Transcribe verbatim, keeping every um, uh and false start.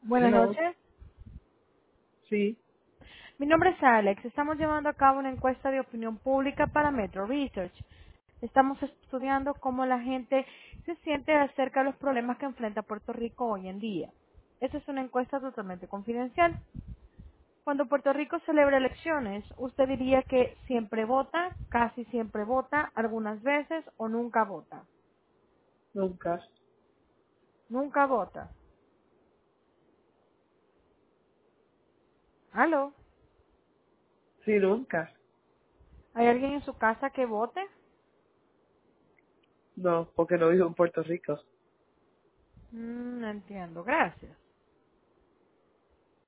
Buenas Hello. noches. Sí, Mi nombre es Alex. Estamos llevando a cabo una encuesta de opinión pública para Metro Research. Estamos estudiando cómo la gente se siente acerca de los problemas que enfrenta Puerto Rico hoy en día. Esta es una encuesta totalmente confidencial. Cuando Puerto Rico celebra elecciones, ¿usted diría que siempre vota, casi siempre vota, algunas veces o nunca vota? nunca. Nunca vota. ¿Aló? Sí, nunca. ¿Hay alguien en su casa que vote? No, porque no vivo en Puerto Rico. Mm, no entiendo. Gracias.